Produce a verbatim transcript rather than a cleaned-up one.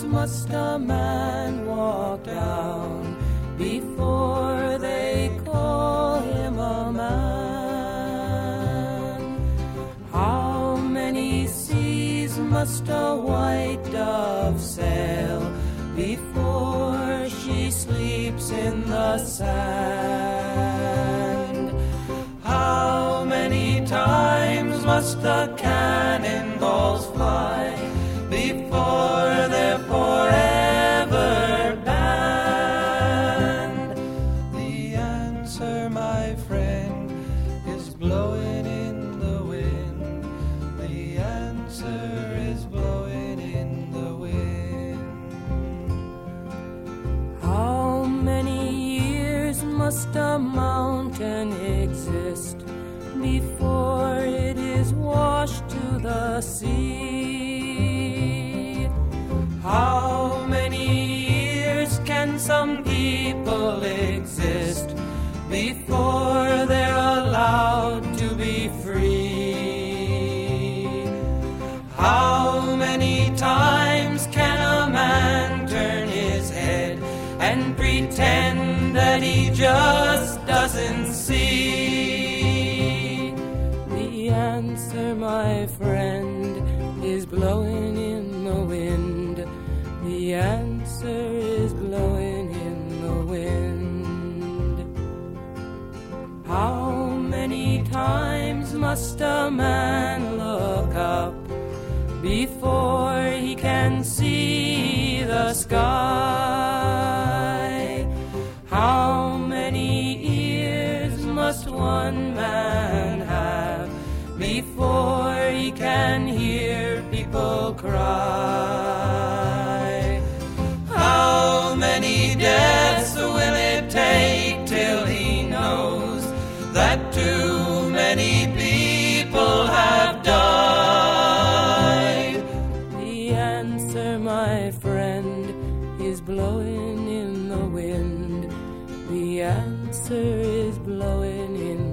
must a man walk down before they call him a man? How many seas must a white dove sail before she sleeps in the sand? How many times must the cannonballs fly before they're forever banned? The answer, my friend, is blowing in the wind. The answer is blowing in the wind. How many years must a mountain exist before it is washed to the sea? How many years can some people exist before they're allowed to be free? How many times can a man turn his head and pretend that he just doesn't see? The answer, my friend, is blowing in the wind. The answer is blowing in the wind. How many times must a man look up before he can see the sky? How many ears must one man have before he can hear people cry? How many deaths will it take till he knows that too many people have died? The answer, my friend, is blowing in the wind. The answer is blowing in